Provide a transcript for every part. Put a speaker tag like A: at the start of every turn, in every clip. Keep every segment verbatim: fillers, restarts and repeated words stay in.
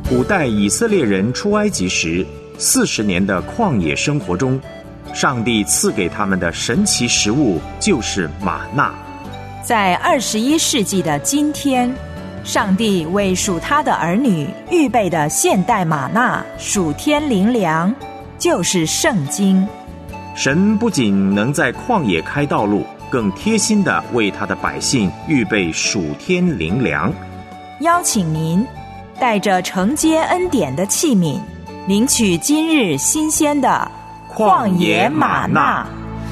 A: 古代以色列人出埃及时四十年的旷野生活中，上帝赐给他们的神奇食物就是玛纳。
B: 在二十一世纪的今天，上帝为属他的儿女预备的现代玛纳属天灵粮，就是圣经。
A: 神不仅能在旷野开道路，更贴心地为他的百姓预备属天灵粮。
B: 邀请您带着承接恩典的器皿，领取今日新鲜的旷野玛纳。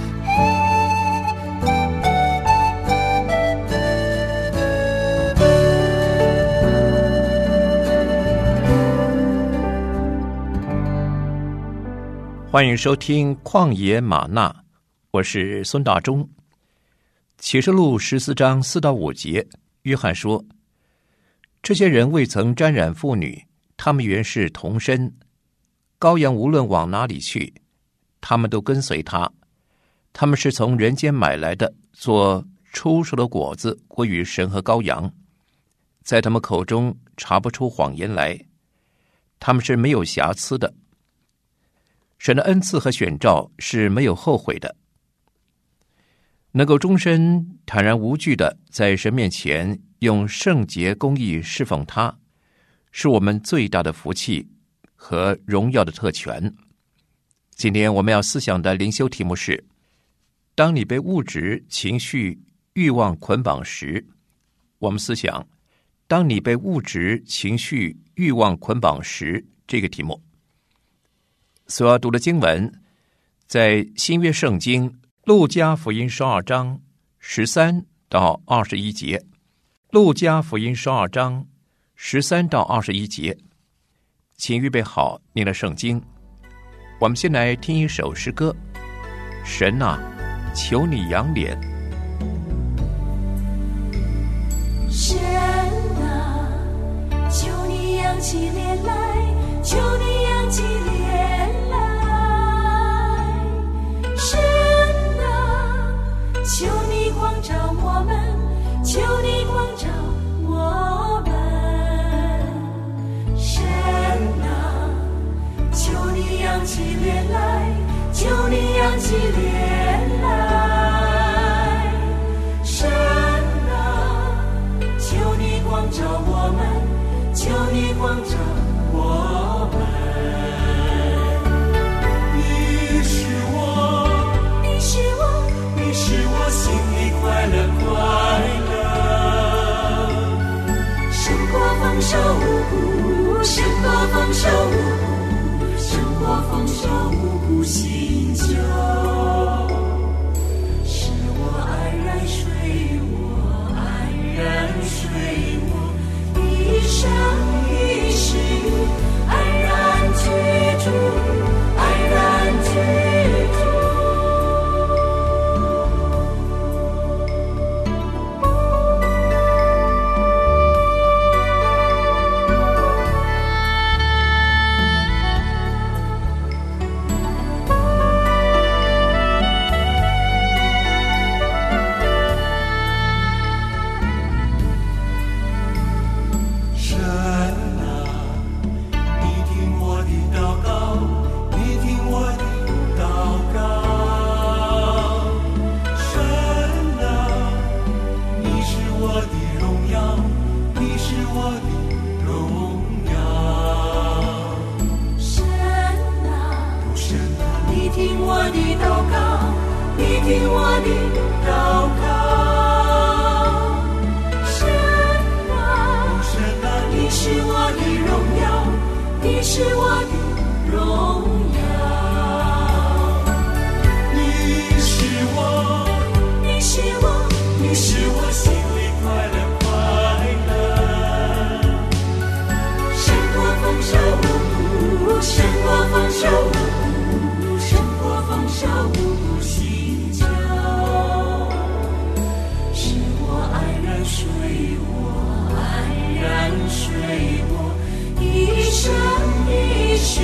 C: 欢迎收听旷野玛纳，我是孙大中。启示录十四章四到五节，约翰说，这些人未曾沾染妇女，他们原是童身，羔羊无论往哪里去，他们都跟随他。他们是从人间买来的，做出熟的果子归于神和羔羊，在他们口中查不出谎言来，他们是没有瑕疵的。神的恩赐和选召是没有后悔的，能够终身坦然无惧的在神面前用圣洁公义侍奉他，是我们最大的福气和荣耀的特权。今天我们要思想的灵修题目是，当你被物质、情绪、欲望捆绑时。我们思想，当你被物质、情绪、欲望捆绑时这个题目。所要读的经文在新约圣经路加福音十二章十三到二十一节。路加福音十二章十三到二十一节，请预备好您的圣经。我们先来听一首诗歌，神啊，求你扬脸。
D: 神啊，求你扬起脸来，求你扬起脸来。神啊，求你光照我们，求你光照我们。神啊，求你扬起脸来，求你扬起脸来。神啊，求你光照我们，求你光照我们。你是我，你是我，你是我心里快乐快乐。胜过丰收五谷，胜过丰收五谷，胜过丰收五谷新酒。使我安然睡卧，安然睡卧，一生一世安然居住，安然居住。睡我一生一世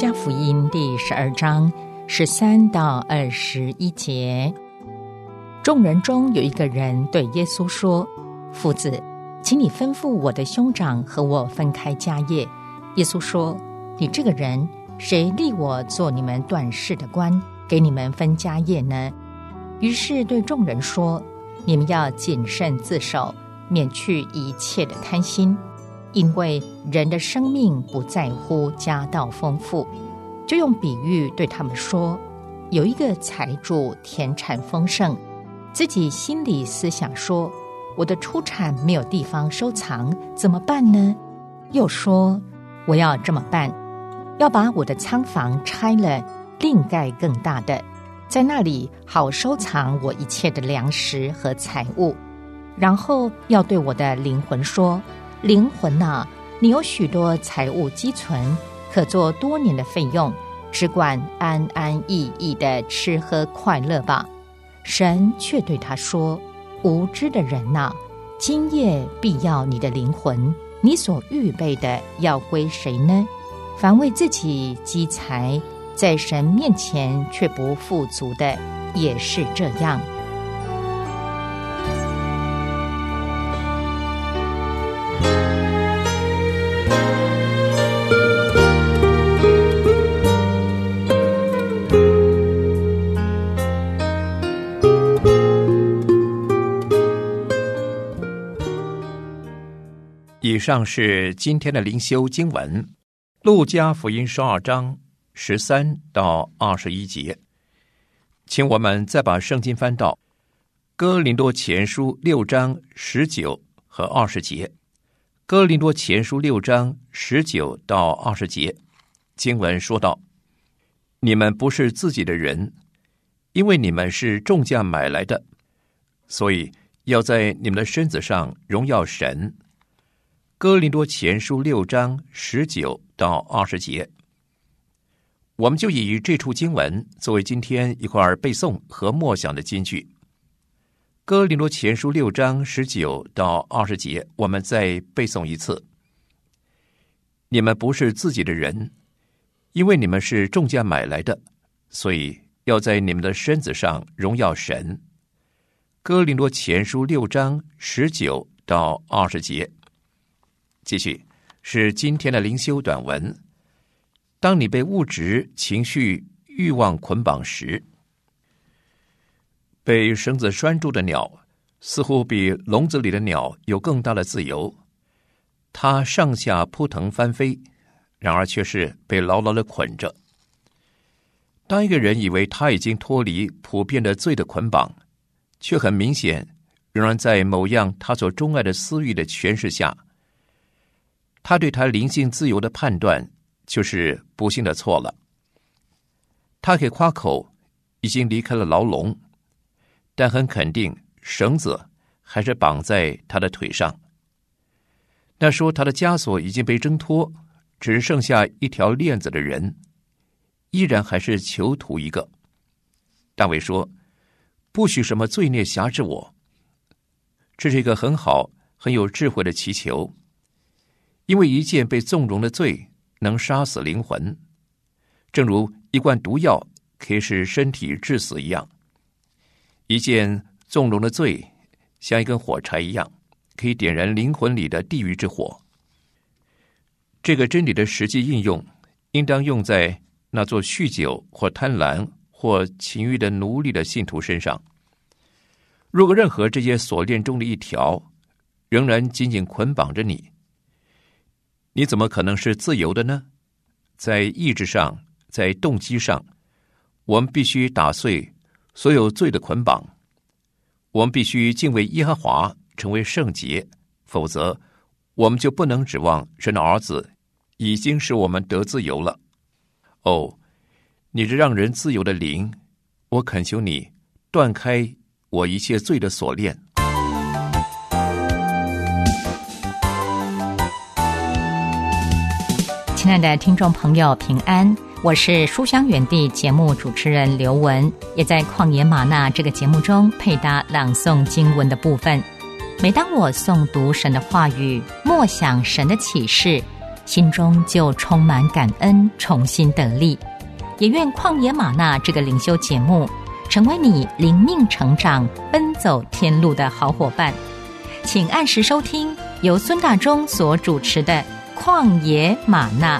E: 加福音第十二章十三到二十一节。众人中有一个人对耶稣说：夫子，请你吩咐我的兄长和我分开家业。耶稣说：你这个人，谁立我做你们断事的官，给你们分家业呢？于是对众人说：你们要谨慎自守，免去一切的贪心，因为人的生命不在乎家道丰富。就用比喻对他们说：有一个财主田产丰盛，自己心里思想说：我的出产没有地方收藏，怎么办呢？又说：我要这么办，要把我的仓房拆了，另盖更大的，在那里好收藏我一切的粮食和财物。然后要对我的灵魂说：灵魂啊，你有许多财物积存，可做多年的费用，只管安安逸逸的吃喝快乐吧。神却对他说：无知的人啊，今夜必要你的灵魂，你所预备的要归谁呢？凡为自己积财，在神面前却不富足的，也是这样。
C: 以上是今天的灵修经文，路加福音十二章十三到二十一节。请我们再把圣经翻到哥林多前书六章十九和二十节。哥林多前书六章十九到二十节，经文说道：你们不是自己的人，因为你们是重价买来的，所以要在你们的身子上荣耀神。哥林多前书六章十九到二十节，我们就以这处经文作为今天一块背诵和默想的金句。哥林多前书六章十九到二十节，我们再背诵一次：你们不是自己的人，因为你们是重价买来的，所以要在你们的身子上荣耀神。哥林多前书六章十九到二十节。继续是今天的灵修短文。当你被物质、情绪、欲望捆绑时，被绳子拴住的鸟似乎比笼子里的鸟有更大的自由，它上下扑腾翻飞，然而却是被牢牢地捆着。当一个人以为他已经脱离普遍的罪的捆绑，却很明显仍然在某样他所钟爱的私欲的诠释下，他对他灵性自由的判断就是不幸的错了。他可以夸口已经离开了牢笼，但很肯定绳子还是绑在他的腿上。那说他的枷锁已经被挣脱，只剩下一条链子的人，依然还是囚徒一个。大卫说：不许什么罪孽辖制我。这是一个很好很有智慧的祈求，因为一件被纵容的罪能杀死灵魂，正如一罐毒药可以使身体致死一样。一件纵容的罪像一根火柴一样，可以点燃灵魂里的地狱之火。这个真理的实际应用应当用在那做酗酒或贪婪或情欲的奴隶的信徒身上。如果任何这些锁链中的一条仍然紧紧捆绑着你，你怎么可能是自由的呢？在意志上，在动机上，我们必须打碎所有罪的捆绑。我们必须敬畏耶和华，成为圣洁，否则我们就不能指望神的儿子已经使我们得自由了。哦，你这让人自由的灵，我恳求你断开我一切罪的锁链。
E: 亲爱的听众朋友，平安，我是书香园地节目主持人刘文，也在旷野玛纳这个节目中配搭朗诵经文的部分。每当我诵读神的话语，默想神的启示， 心中就充满感恩，重新得力。也愿旷野吗哪这个灵修节目成为你灵命成长、奔走天路的好伙伴。请按时收听由孙大中所主持的旷野吗哪。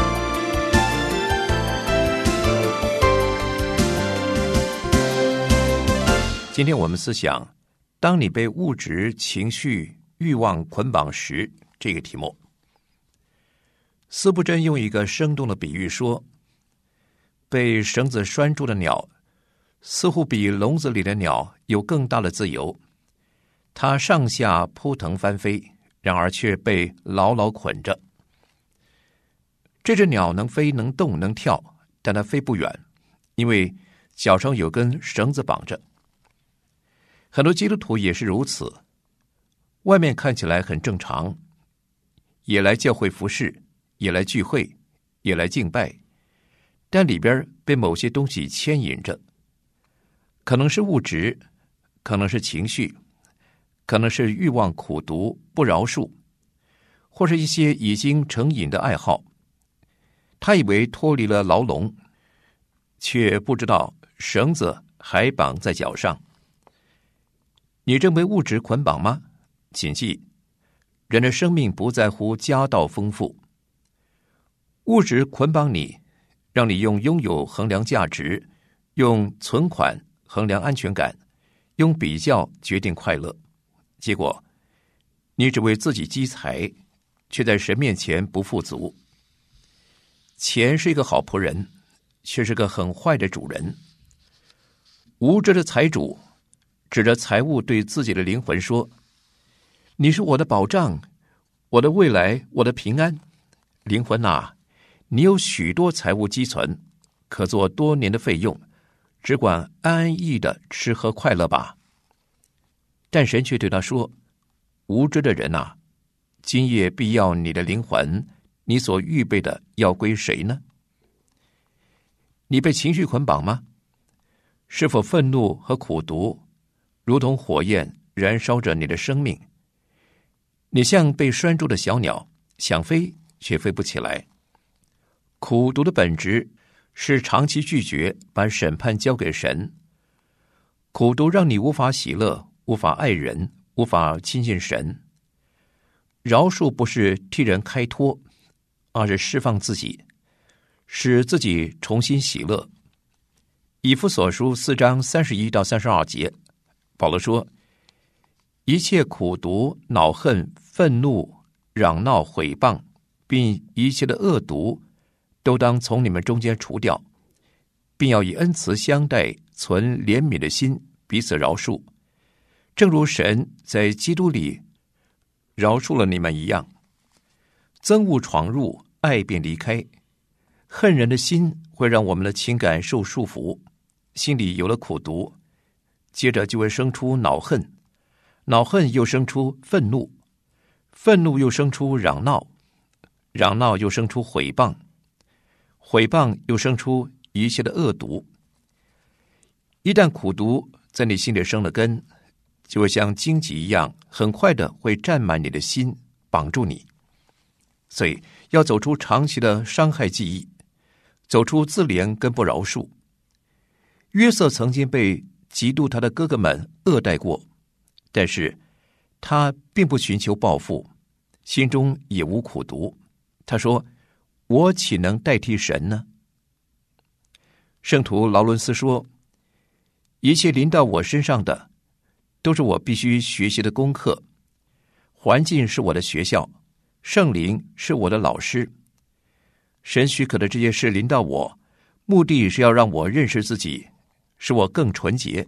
C: 今天我们思想当你被物质、情绪、欲望捆绑时这个题目。司布真用一个生动的比喻说，被绳子拴住的鸟似乎比笼子里的鸟有更大的自由，它上下扑腾翻飞，然而却被牢牢捆着。这只鸟能飞能动能跳，但它飞不远，因为脚上有根绳子绑着。很多基督徒也是如此，外面看起来很正常，也来教会服事，也来聚会，也来敬拜，但里边被某些东西牵引着，可能是物质，可能是情绪，可能是欲望、苦毒、不饶恕，或是一些已经成瘾的爱好。他以为脱离了牢笼，却不知道绳子还绑在脚上。你正被物质捆绑吗？谨记，人的生命不在乎家道丰富。物质捆绑你，让你用拥有衡量价值，用存款衡量安全感，用比较决定快乐。结果，你只为自己积财，却在神面前不富足。钱是一个好仆人，却是个很坏的主人。无知的财主指着财物对自己的灵魂说，你是我的保障，我的未来，我的平安。灵魂啊，你有许多财物积存，可做多年的费用，只管安安逸逸的吃喝快乐吧。但神却对他说，无知的人啊，今夜必要你的灵魂，你所预备的要归谁呢？你被情绪捆绑吗？是否愤怒和苦毒如同火焰燃烧着你的生命？你像被拴住的小鸟，想飞却飞不起来。苦毒的本质是长期拒绝把审判交给神。苦毒让你无法喜乐，无法爱人，无法亲近神。饶恕不是替人开脱，而是释放自己，使自己重新喜乐。以弗所书四章三十一到三十二节，保罗说，一切苦毒、恼恨、愤怒、嚷闹、毁谤，并一切的恶毒，都当从你们中间除掉，并要以恩慈相待，存怜悯的心，彼此饶恕，正如神在基督里饶恕了你们一样。憎恶闯入，爱便离开。恨人的心会让我们的情感受束缚，心里有了苦毒，接着就会生出恼恨，恼恨又生出愤怒，愤怒又生出嚷闹，嚷闹又生出毁谤，毁谤又生出一切的恶毒。一旦苦毒在你心里生了根，就会像荆棘一样，很快的会占满你的心，绑住你。所以要走出长期的伤害记忆，走出自怜跟不饶恕。约瑟曾经被嫉妒他的哥哥们恶待过，但是他并不寻求报复，心中也无苦毒。他说，我岂能代替神呢？圣徒劳伦斯说，一切临到我身上的都是我必须学习的功课，环境是我的学校，圣灵是我的老师。神许可的这些事临到我，目的是要让我认识自己，使我更纯洁。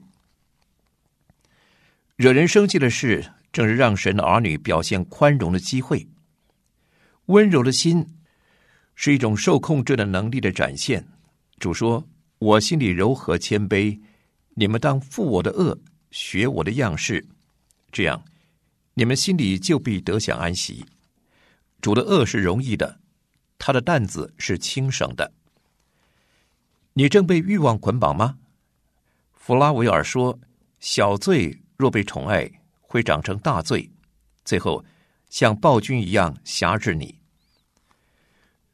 C: 惹人生气的事，正是让神的儿女表现宽容的机会。温柔的心是一种受控制的能力的展现。主说，我心里柔和谦卑，你们当负我的恶，学我的样式，这样你们心里就必得享安息。主的恶是容易的，他的担子是轻省的。你正被欲望捆绑吗？弗拉维尔说，小罪若被宠爱，会长成大罪，最后像暴君一样辖制你。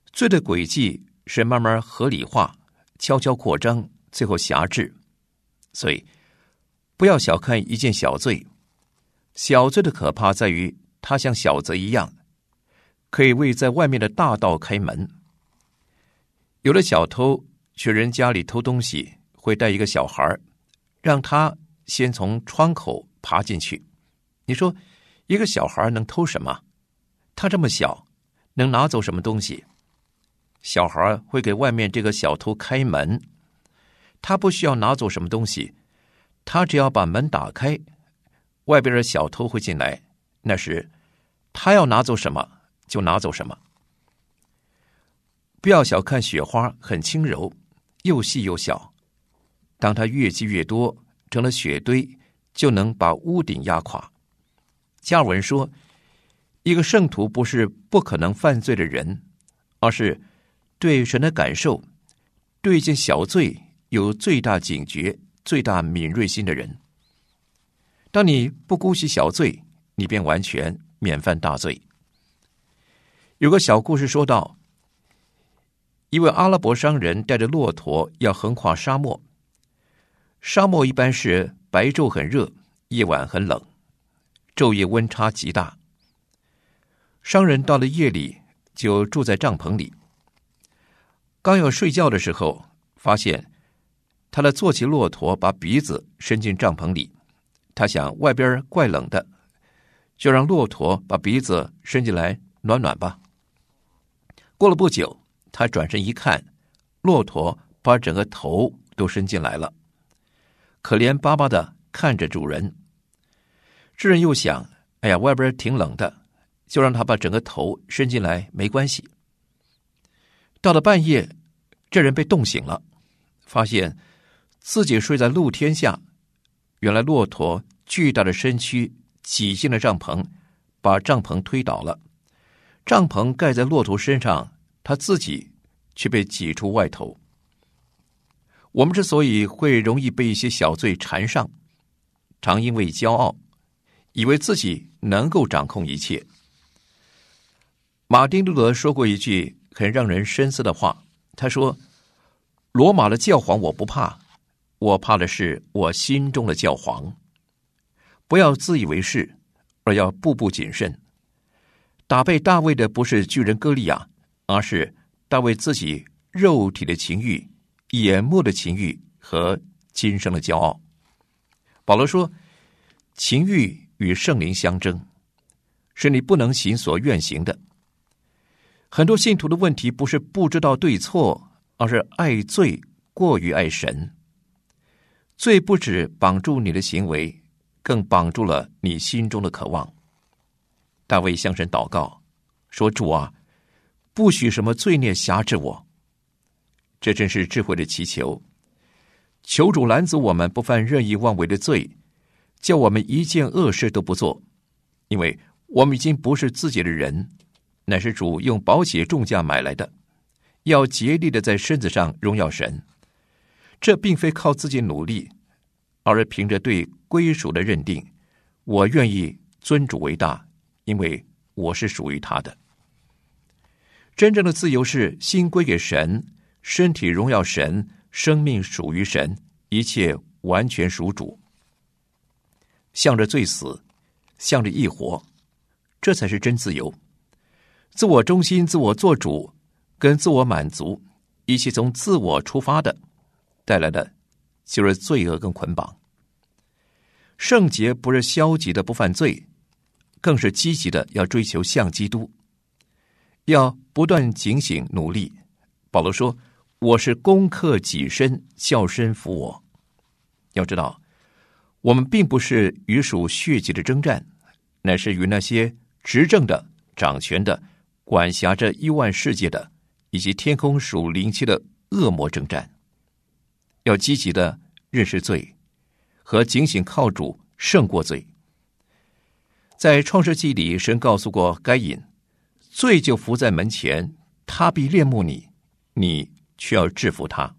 C: 罪的轨迹是慢慢合理化，悄悄扩张，最后辖制。所以不要小看一件小罪，小罪的可怕在于它像小贼一样，可以为在外面的大盗开门。有的小偷去人家里偷东西，会带一个小孩，让他先从窗口爬进去。你说一个小孩能偷什么？他这么小，能拿走什么东西？小孩会给外面这个小偷开门，他不需要拿走什么东西，他只要把门打开，外边的小偷会进来，那时他要拿走什么就拿走什么。不要小看雪花，很轻柔，又细又小，当它越积越多，成了雪堆，就能把屋顶压垮。加尔文说，一个圣徒不是不可能犯罪的人，而是对神的感受，对一件小罪有最大警觉、最大敏锐心的人。当你不姑息小罪，你便完全免犯大罪。有个小故事说到，一位阿拉伯商人带着骆驼要横跨沙漠。沙漠一般是白昼很热，夜晚很冷，昼夜温差极大。商人到了夜里就住在帐篷里，刚要睡觉的时候，发现他的坐骑骆驼把鼻子伸进帐篷里，他想外边怪冷的，就让骆驼把鼻子伸进来暖暖吧。过了不久，他转身一看，骆驼把整个头都伸进来了，可怜巴巴的看着主人。这人又想，哎呀，外边挺冷的，就让他把整个头伸进来没关系。到了半夜，这人被冻醒了，发现自己睡在露天下，原来骆驼巨大的身躯挤进了帐篷，把帐篷推倒了，帐篷盖在骆驼身上，他自己却被挤出外头。我们之所以会容易被一些小罪缠上，常因为骄傲，以为自己能够掌控一切。马丁路德说过一句很让人深思的话，他说，罗马的教皇我不怕，我怕的是我心中的教皇。不要自以为是，而要步步谨慎。打败大卫的不是巨人歌利亚，而是大卫自己肉体的情欲、眼目的情欲和今生的骄傲。保罗说，情欲与圣灵相争，是你不能行所愿行的。很多信徒的问题不是不知道对错，而是爱罪过于爱神。罪不止绑住你的行为，更绑住了你心中的渴望。大卫向神祷告说，主啊，不许什么罪孽辖制我。这真是智慧的祈求，求主拦阻我们不犯任意妄为的罪，叫我们一件恶事都不做，因为我们已经不是自己的人，乃是主用宝血重价买来的，要竭力的在身子上荣耀神。这并非靠自己努力，而是凭着对归属的认定，我愿意尊主为大，因为我是属于他的。真正的自由是心归给神，身体荣耀神，生命属于神，一切完全属主。向着罪死，向着义活，这才是真自由。自我中心、自我做主跟自我满足，一切从自我出发的，带来的就是罪恶跟捆绑。圣洁不是消极的不犯罪，更是积极的要追求像基督，要不断警醒努力。保罗说，我是攻克己身，叫身服我。要知道，我们并不是与属血气的征战，乃是与那些执政的、掌权的、管辖着亿万世界的，以及天空属灵气的恶魔征战。要积极的认识罪，和警醒靠主胜过罪。在创世纪里，神告诉过该隐，罪就伏在门前，他必恋慕你，你却要制服他。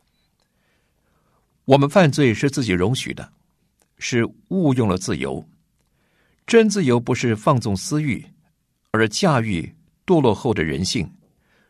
C: 我们犯罪是自己容许的，是误用了自由。真自由不是放纵私欲，而是驾驭堕落后的人性，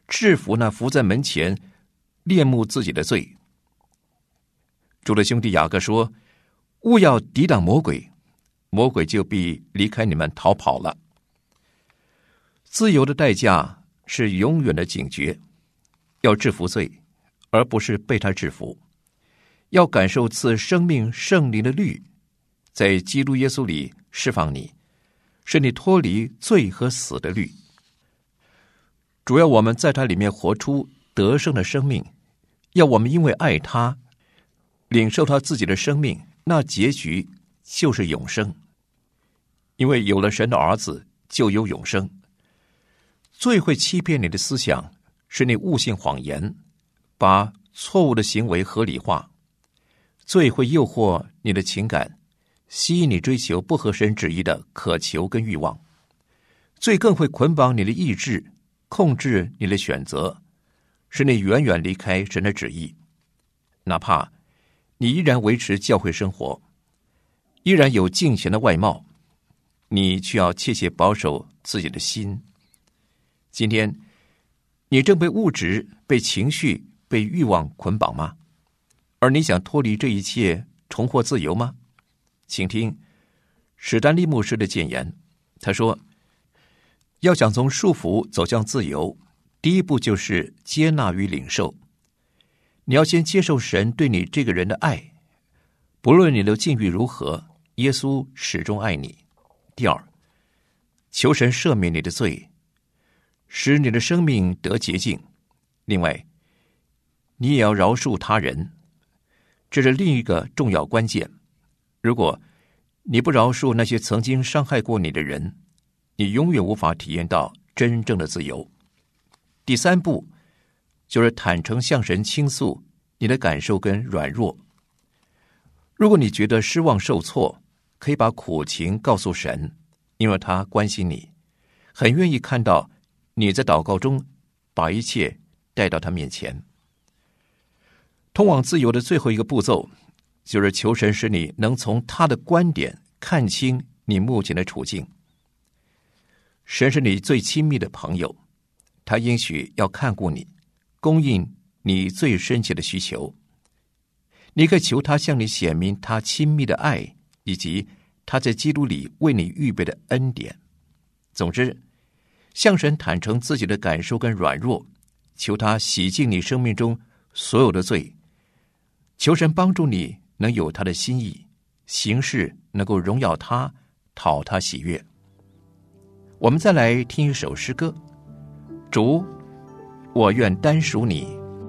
C: 制服那伏在门前恋慕自己的罪。主的兄弟雅各说，勿要抵挡魔鬼，魔鬼就必离开你们逃跑了。自由的代价是永远的警觉，要制服罪，而不是被他制服。要感受赐生命圣灵的律，在基督耶稣里释放你，使你脱离罪和死的律。主要我们在他里面活出得胜的生命，要我们因为爱他，领受他自己的生命，那结局就是永生。因为有了神的儿子，就有永生。罪会欺骗你的思想，使你误信谎言，把错误的行为合理化。罪会诱惑你的情感，吸引你追求不合神旨意的渴求跟欲望。罪更会捆绑你的意志，控制你的选择，使你远远离开神的旨意。哪怕你依然维持教会生活，依然有敬虔的外貌，你却要切切保守自己的心。今天你正被物质、被情绪、被欲望捆绑吗？而你想脱离这一切，重获自由吗？请听史丹利牧师的谏言。他说，要想从束缚走向自由，第一步就是接纳与领受。你要先接受神对你这个人的爱，不论你的境遇如何，耶稣始终爱你。第二，求神赦免你的罪，使你的生命得洁净。另外，你也要饶恕他人，这是另一个重要关键。如果你不饶恕那些曾经伤害过你的人，你永远无法体验到真正的自由。第三步就是坦诚向神倾诉你的感受跟软弱。如果你觉得失望受挫，可以把苦情告诉神，因为他关心你，很愿意看到你在祷告中把一切带到他面前。通往自由的最后一个步骤，就是求神使你能从他的观点看清你目前的处境。神是你最亲密的朋友，他应许要看顾你，供应你最深切的需求。你可以求他向你显明他亲密的爱，以及他在基督里为你预备的恩典。总之，向神坦诚自己的感受跟软弱，求他洗净你生命中所有的罪，求神帮助你能有他的心意，行事能够荣耀他，讨他喜悦。我们再来听一首诗歌，主，我愿单属你。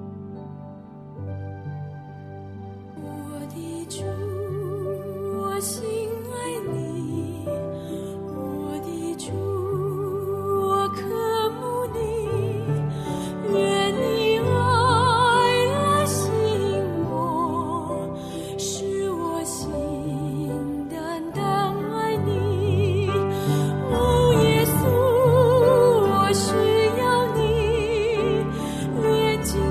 D: 我的主，我心爱你，我的主，我渴慕你，愿你爱来吸引我，使我心单单爱你。哦，耶稣，我需要你，连接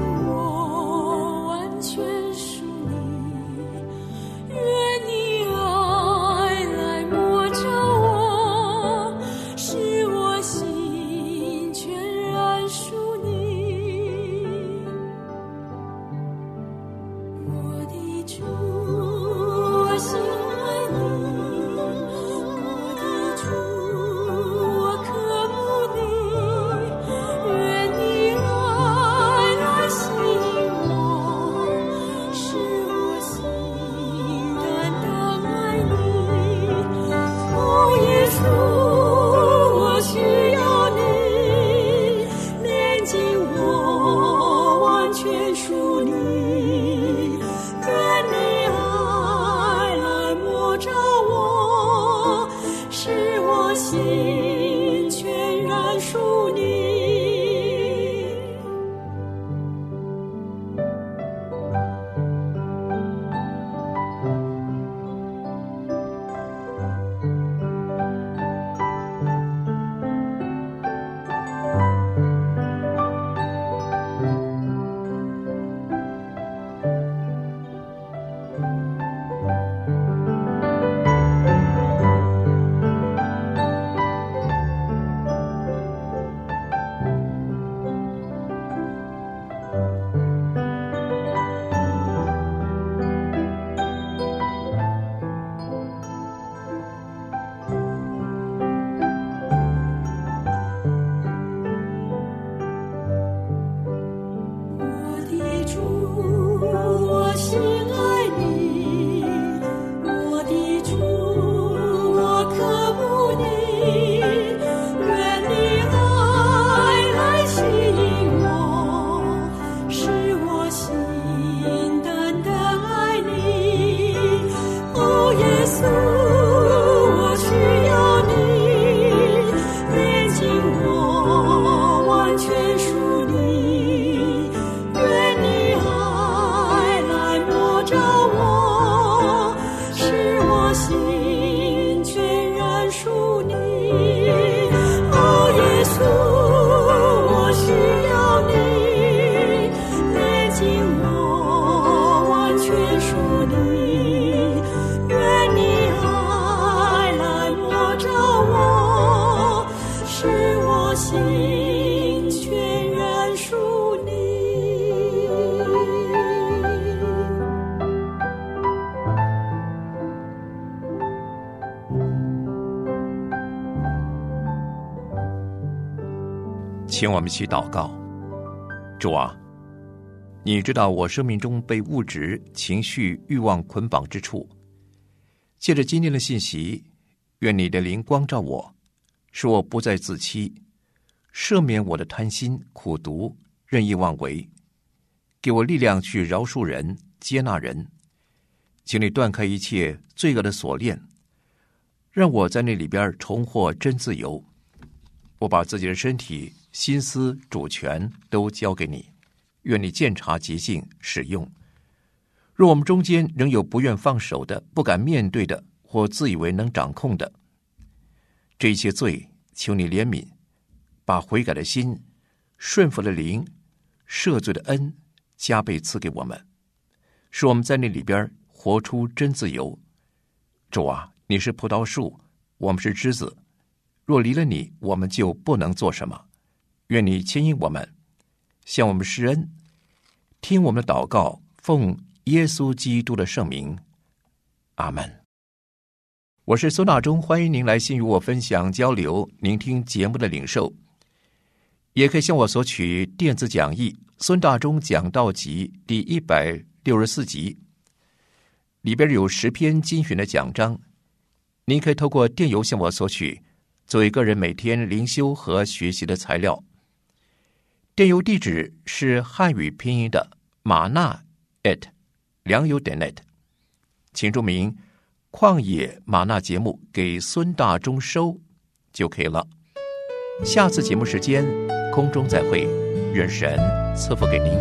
C: 请我们一起祷告。主啊，你知道我生命中被物质、情绪、欲望捆绑之处。借着今天的信息，愿你的灵光照我，使我不再自欺，赦免我的贪心、苦毒、任意妄为，给我力量去饶恕人、接纳人。请你断开一切罪恶的锁链，让我在那里边重获真自由。我把自己的身体、心思、主权都交给你，愿你鉴察洁净使用。若我们中间仍有不愿放手的、不敢面对的，或自以为能掌控的，这一切罪，求你怜悯，把悔改的心、顺服的灵、赦罪的恩加倍赐给我们，使我们在那里边活出真自由。主啊，你是葡萄树，我们是枝子，若离了你，我们就不能做什么。愿你牵引我们，向我们施恩，听我们的祷告，奉耶稣基督的圣名，阿们。我是孙大中，欢迎您来信与我分享交流，聆听节目的领受，也可以向我索取电子讲义《孙大中讲道集》第一百六十四集，里边有十篇精选的讲章，您可以透过电邮向我索取，作为个人每天灵修和学习的材料。电邮地址是汉语拼音的玛纳 at 良友点 net， 请注明旷野玛纳节目给孙大中收就可以了。下次节目时间空中再会，愿神赐福给您。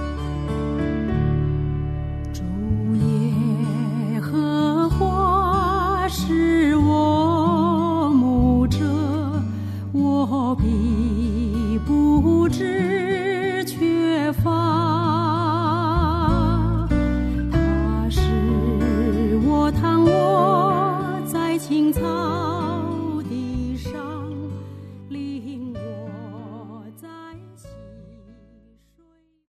D: 主耶和华是我牧者，我必